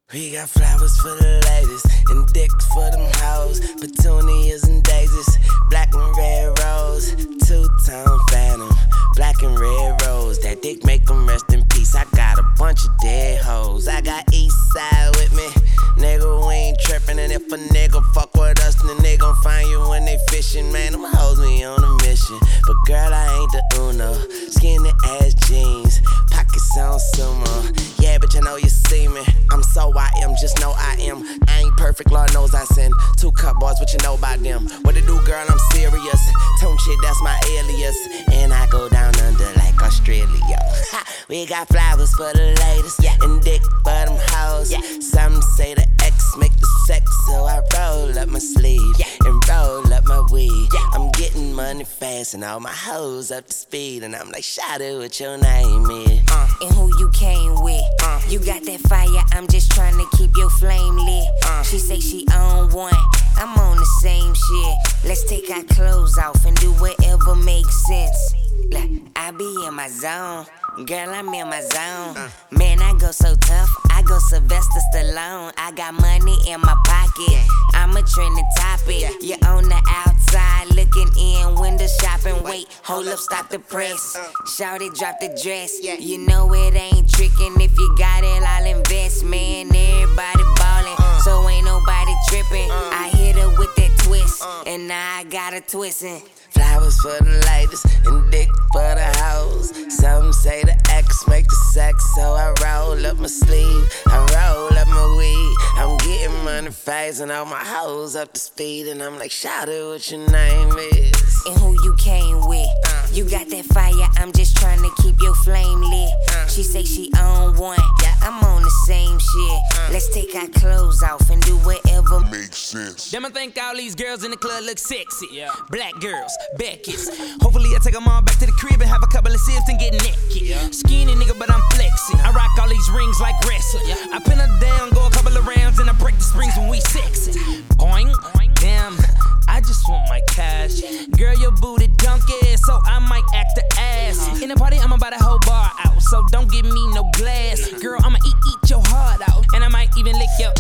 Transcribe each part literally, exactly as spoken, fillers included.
We got flowers for the ladies and dicks for them hoes, petunias and daisies, black and red rose, two-tone phantom, black and red rose. That dick make them rest in peace. I got a bunch of dead hoes. I got east side with me, nigga, we ain't trippin'. And if a nigga fuck with us, then they gon' find you when they fishin'. Man, them hoes me on a mission, but girl, I ain't the Uno. Skinny ass jeans, pockets on sumo. Yeah, bitch, I know you see me. I'm so I am, just know I am. I ain't perfect, Lord knows I sin. Two cup boys, what you know about them? What to do, girl, I'm serious. Tone shit, that's my alias. And I go down under like Australia. Ha, we got flowers for the ladies, yeah, and dick for them hoes. Yeah. Some say the X make the sex, so I roll up my sleeve, yeah, and roll up my weed. Yeah. I'm getting money fast and all my hoes up to speed. And I'm like, shout out what your name is. Uh. And who you came with. Uh. You got that fire, I'm just trying to keep your flame lit. Uh. She say she on one, I'm on the same shit. Let's take our clothes off and do whatever makes sense. Like, I be in my zone, girl, I'm in my zone. Uh. Man, I go so tough, I go Sylvester Stallone. I got money in my pocket, yeah, I'm a trending topic. Yeah. You're on the outside looking in, window shopping. Wait, hold up, stop the press. Uh. Shawty, drop the dress. Yeah. You know it ain't tricking. If you got it, I'll invest. Man, everybody ballin', uh. so ain't nobody tripping. Uh. I hit her with that twist, uh. and now I got her twisting. Flowers for the ladies and dick for the hoes. Some say the X make the sex, so I roll up my sleeve, I roll up my weed. I'm getting money fast and all my hoes up to speed. And I'm like, shout out what your name is. And who you came with. uh. You got that fire, I'm just trying to keep your flame lit. uh. She say she on one, yeah, I'm on the same shit. uh. Let's take our clothes off and do whatever makes sense. Them I think all these girls in the club look sexy, yeah. Black girls, Becky's. Hopefully I take them all back to the crib and have a couple of sips and get naked, yeah. Skinny nigga, but I'm flexing. I rock all these rings like wrestling, yeah. I pin her down, go a couple of rounds, and I break the springs when we sexy. Boing, damn, I just want my cash. Girl, your booty donkey, so I might act the ass. In the party, I'ma buy the whole bar out, so don't give me no glass. Girl, I'ma eat, eat your heart out, and I might even lick your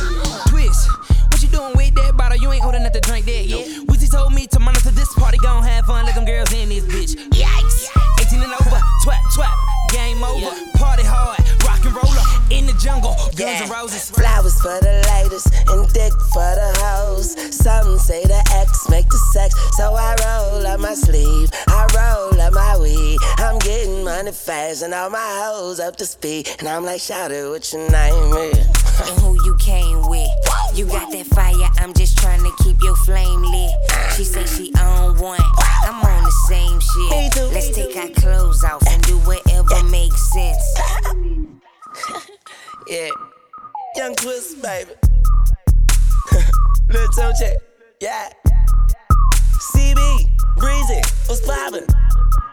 twist. What you doing with that bottle? You ain't old enough to drink that yet. Weezy told me to monitor this party, gon' have fun, let them girls in this bitch. Yikes! eighteen and over, twap, twap, game over. Yeah. Party hard, rock and roller, in the jungle, Guns yeah. and Roses. Flowers for the ladies and dick for the hoes. Some say the X make the sex, so I roll up my sleeve, I roll up my weed. I'm getting money fast and all my hoes up to speed. And I'm like, shout out what your name is. And who you came with. You got that fire, I'm just trying to keep your flame lit. She say she on one, I'm on the same shit. Too, Let's take our clothes off and do whatever makes sense. Yeah, Young Twist, baby. Lil' toe check, yeah. C B, Breezy, what's poppin'?